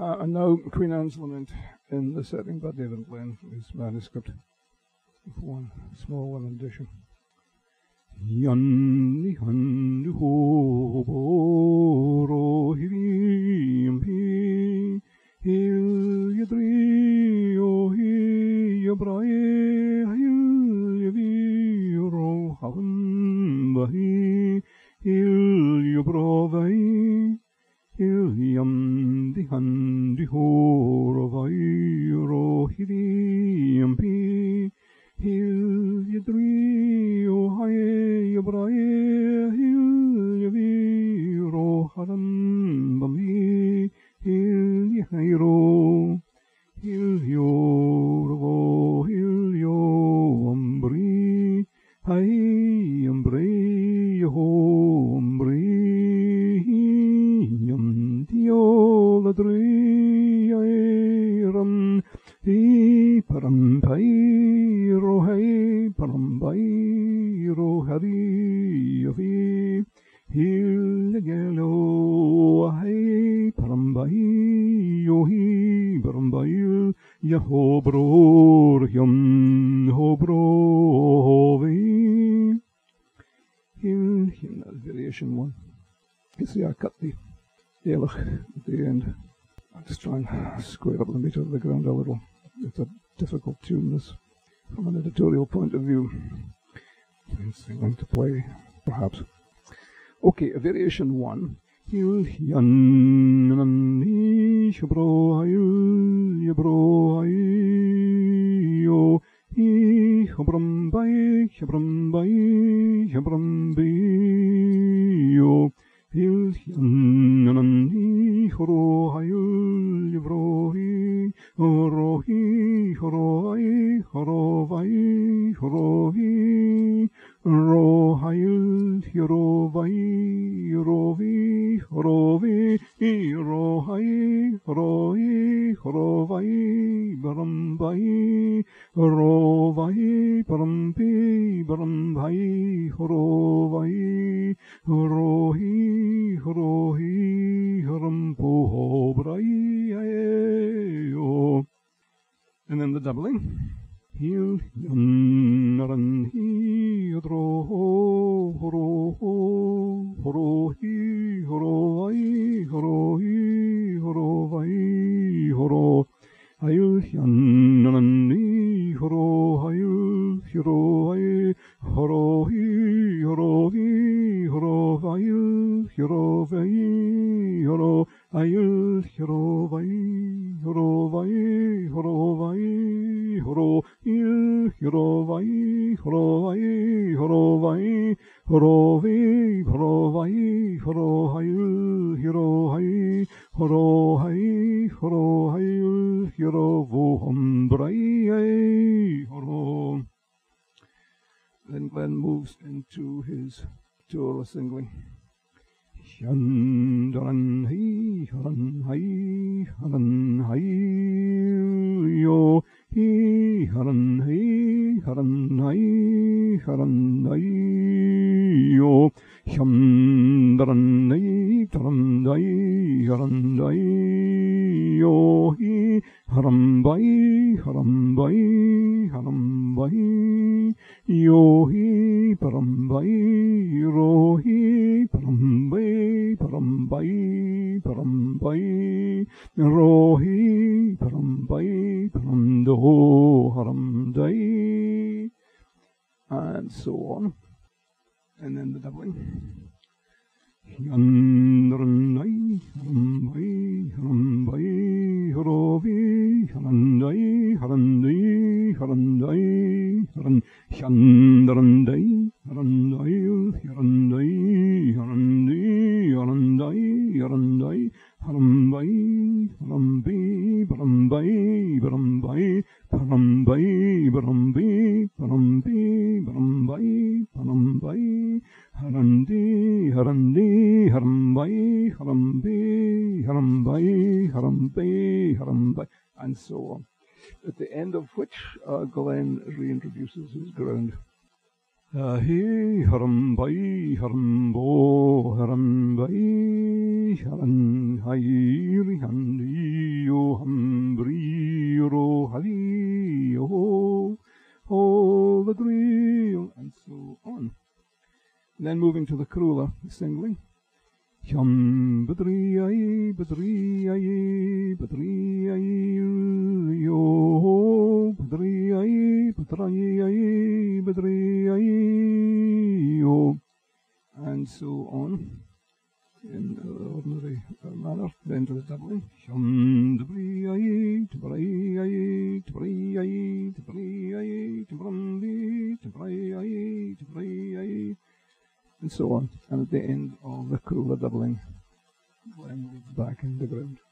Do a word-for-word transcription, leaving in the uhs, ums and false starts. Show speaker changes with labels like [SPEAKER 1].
[SPEAKER 1] Uh, and now Queen Anne's Lament in the setting by David Glenn from his manuscript. One small one edition. Yanni handu hoboro hirimpi hil yadri o hi yabrae hil yaviro havan bahi hil yabrovai hil yamdi handi horovai ro hirimpi hil yadri o hai yabrae hil yaviro havan bami hil yahairo hil yorvo hil yo ambri hai ambri yo ambri yam dio ladri airam hi param pai ro hai param pai ro hari yavi hil yelo hai param pai yo hi param pai yahobro yam hobro vi hil hil variation one. You see I cut the Gaelic at the end. I'll just try and square up the meter of the ground a little. It's a difficult tune, this, from an editorial point of view. It's going to play, perhaps. Okay, variation one. Hil yan ni shabro hayil yabro hayo hi habram bai habram bai habram biyo hil yan ni horo hayil yabro hi horo hi horo ai horo vai horo hi ro hayil hiro vai ro vi horo vi ro hai horo hi horo vai baram vai ro vai baram pi baram vai horo vai ro hi horo hi haram po brai ayo. And then the doubling. Hil yan naran hi yadro horo horo hi horo vai horo hi horo vai horo hayul yan naran hi horo hayul hiro vai horo hi horo vi horo vai hiro vai horo hayul hiro vai horo vai horo vai horo il hiro vai horo vai horo vai horo vi horo vai horo hayul hiro hai horo hai horo hayul hiro vo hambrai horo. Then Glenn moves into his dual singling. Yandaran hai haran hai haran hai yo hi haran hai haran hai haran hai yo yandaran hai taran hai haran hai yo hi haram bai haram bai haram bai yo hi param bai ro hi param bai param bai param bai ro hi param bai param do haram dai, and so on. And then the doubling. Yandaran dai haram bai haram bai horo vi haran dai haran dai haran dai haran yandaran dai haran dai haran dai haran dai haran dai haran dai haram bai haram bai param bai param bai param bai param bai param bai param bai param bai haran dai haran dai haram bai haram bai haram bai haram bai haram bai, and so on. At the end of which uh, Glenn reintroduces his ground. Ahi haram bai haram bo haram bai haran hairi handi yo hambri ro hari yo ho badri, and so on. Then moving to the Karula singly. Sham badri ai badri ai badri ai yo badri ai badri ai badri ai yo, and so on in uh, ordinary uh, manner. Then to the doubling. Sham dabri ai dabri ai dabri ai dabri ai dabri dabri ai dabri ai, and so on. And at the end of the Karula doubling, when it's back in the ground.